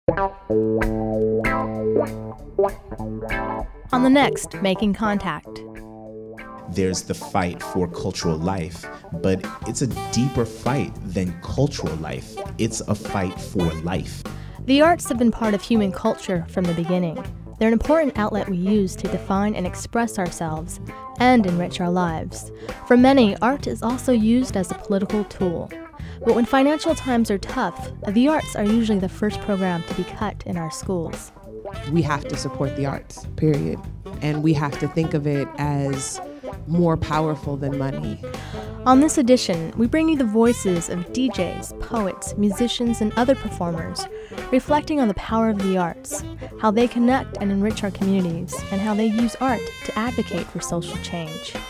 On the next Making Contact. There's the fight for cultural life, but it's a deeper fight than cultural life. It's a fight for life. The arts have been part of human culture from the beginning. They're an important outlet we use to define and express ourselves and enrich our lives. For many, art is also used as a political tool. But when financial times are tough, the arts are usually the first program to be cut in our schools. We have to support the arts, period. And we have to think of it as more powerful than money. On this edition, we bring you the voices of DJs, poets, musicians, and other performers, reflecting on the power of the arts, how they connect and enrich our communities, and how they use art to advocate for social change.